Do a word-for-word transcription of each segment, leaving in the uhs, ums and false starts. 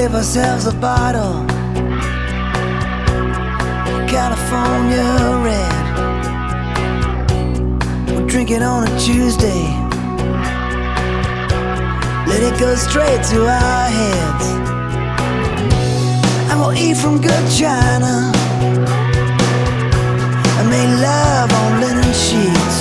gave ourselves a bottle, California red. We'll drink it on a Tuesday, let it go straight to our heads. And we'll eat from good china and make love on linen sheets,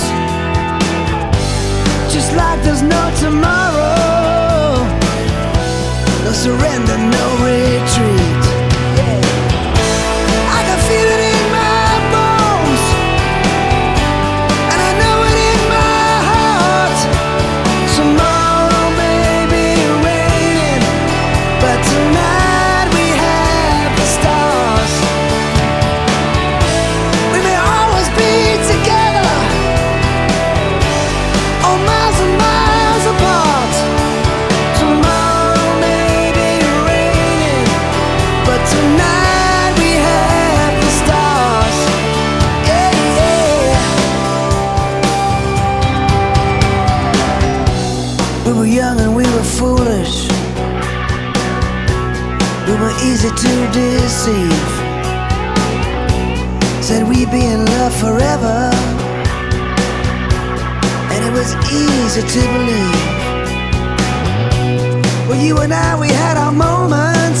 just like there's no tomorrow. No surrender, no retreat. Yeah. I can feel it in my bones, and I know it in my heart. Tomorrow may be raining, but tonight we have the stars. We may always be together, oh, miles and miles apart. Tomorrow may be raining, but tonight we have the stars. Yeah, yeah. We were young and we were foolish, we were easy to deceive. Said we'd be in love forever, and it was easy to believe. Well, you and I, we had our moments,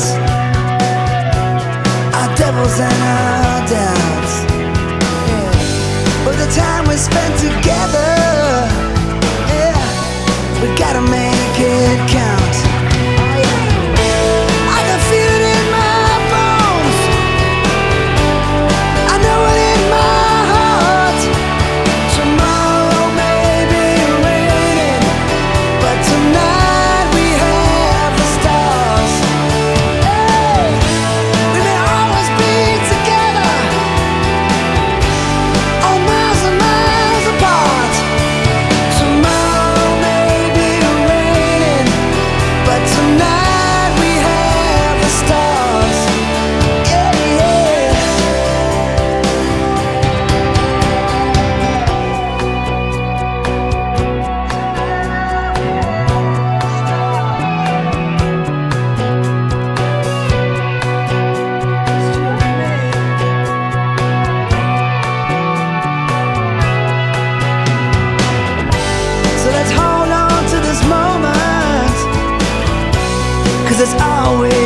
our devils and our doubts. Yeah. But the time we spent together, yeah, we gotta make it count. Oh, yeah. I can feel it in my bones, I know it in my heart. Tomorrow may be raining, but tonight we have the stars. Hey, we may always be together, oh, miles and miles apart. Tomorrow may be raining, but tonight we have the stars. Yeah, yeah. So let's hold on to this moment, 'cause it's always